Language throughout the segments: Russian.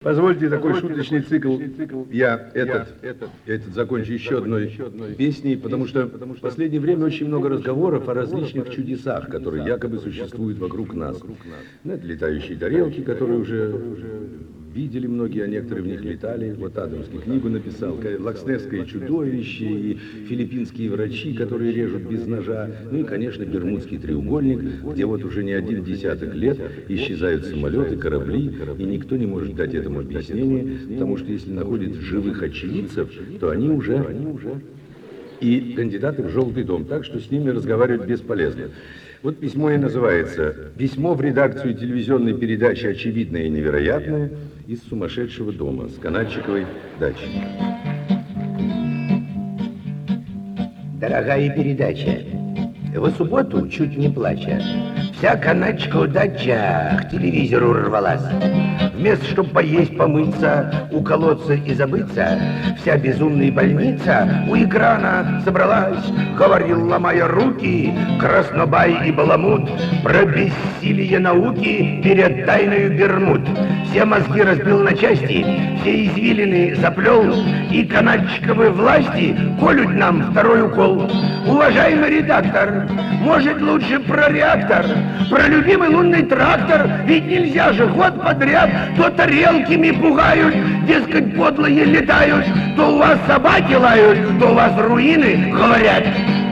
Позвольте такой шуточный цикл. Я этот закончу еще одной песней, потому что в последнее время очень много разговоров о различных чудесах, которые якобы существуют вокруг нас. Это летающие тарелки, которые уже видели многие, а некоторые в них летали. Вот Адамский книгу написал, лакснесское чудовище и филиппинские врачи, которые режут без ножа. Ну и, конечно, Бермудский треугольник, где вот уже не один десяток лет исчезают самолеты, корабли, и никто не может дать этому объяснение, потому что если находят живых очевидцев, то они уже и кандидаты в Желтый дом, так что с ними разговаривать бесполезно. Вот письмо и называется «Письмо в редакцию телевизионной передачи «Очевидное и невероятное» из сумасшедшего дома с Канадчиковой дачи». Дорогая передача, в субботу, чуть не плача, вся Канадчикова дача к телевизору рвалась. Вместо, чтобы поесть, помыться, уколоться и забыться, вся безумная больница у экрана собралась. Говорил, ломая руки, Краснобай и Баламут про бессилие науки перед тайною Бермуд. Все мозги разбил на части, все извилины заплел, и канадчиковы власти колют нам второй укол. Уважаемый редактор, может лучше про реактор, про любимый лунный трактор, ведь нельзя же год подряд то тарелками пугают, дескать, подлые летают, то у вас собаки лают, то у вас руины говорят.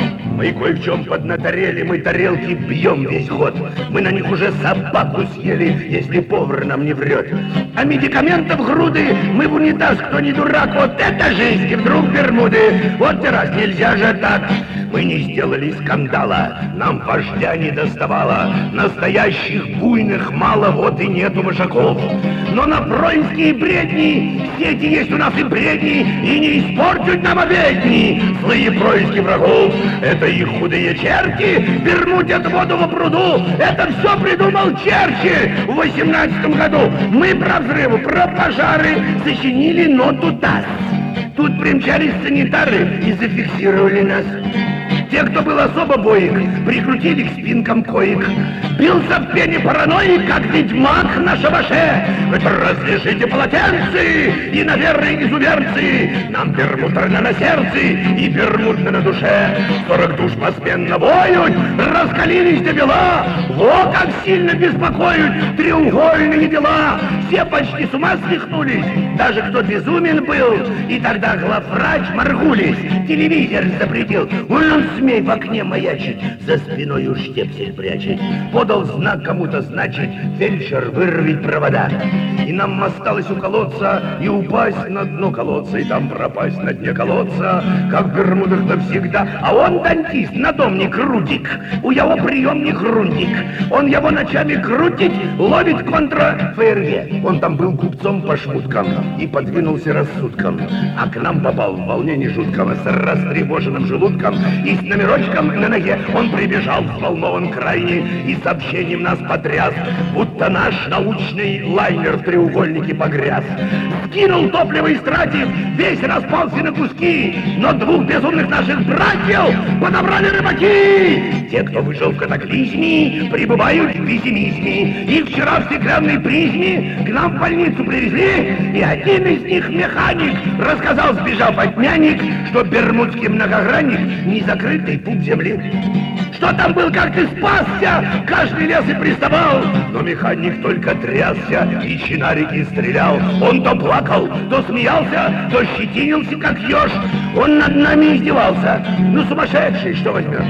Мы кое в чем поднаторели, мы тарелки бьем весь год. Мы на них уже собаку съели, если повар нам не врет. А медикаментов груды, мы в унитаз, кто не дурак. Вот это жизнь, и вдруг Бермуды. Вот раз нельзя же так. Мы не сделали скандала, нам вождя не доставало. Настоящих буйных мало, вот и нету вожаков. Но на проинские бредни, сети есть у нас и бредни, и не испортят нам обедни. Злые происки врагов, это их худые черти, бермудят воду во пруду. Это все придумал Черчилль в 18 году. Мы про взрывы, про пожары сочинили ноту ТАСС. Тут примчались санитары и зафиксировали нас. Те, кто был особо боек, прикрутили к спинкам коек. Бился в пене параноик, как ведьмак на шабаше. Разрешите полотенцы и, наверное, изуверцы. Нам бермудно на сердце и бермудно на душе. 40 душ поспенно воют, раскалились до бела. Во как сильно беспокоят треугольные дела. Все почти с ума свихнулись, даже кто безумен был. И тогда главврач Маргулис телевизор запретил. Он смей в окне маячить, за спиной уж штепсель прячет. Подал знак кому-то, значит, фельдшер вырвет провода. И нам осталось уколоться и упасть на дно колодца, и там пропасть на дне колодца, как в Бермудах навсегда. А он дантист, надомник Рудик, у его приемник Рундик. Он его ночами крутит, ловит контра ФРГ. Он там был купцом по шмуткам и подвинулся рассудком, а к нам попал в волнении жуткого с растревоженным желудком. И с номерочком на ноге он прибежал, взволнован крайне, и сообщением нас потряс, будто наш научный лайнер в треугольнике погряз. Скинул топливо, истратив, весь распался на куски, но двух безумных наших братьев подобрали рыбаки. Те, кто выжил в катаклизме, пребывают в пессимизме. Их вчера в стеклянной призме к нам в больницу привезли, и один из них, механик, рассказал, сбежав от нянек, что бермудский многогранник не закрытый путь земли. Что там был, как ты спасся, каждый лес и приставал, но механик только трясся и чинарики стрелял. Он то плакал, то смеялся, то щетинился, как еж. Он над нами издевался, ну сумасшедший, что возьмешь.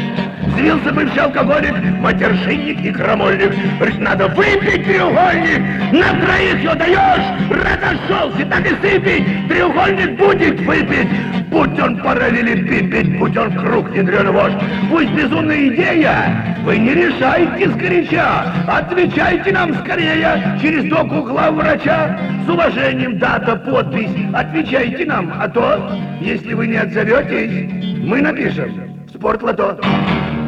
Взвился бывший алкоголик, матершинник и крамольник. Говорит, надо выпить треугольник, на троих ее даешь, разошелся, так и сыпить, треугольник будет выпить. Будь он параллелепипед, будь он круг ядреный вождь, пусть безумная идея, вы не решайте сгоряча, отвечайте нам скорее через доку главврача. С уважением, дата, подпись, отвечайте нам, а то, если вы не отзоветесь, мы напишем в Спортлото.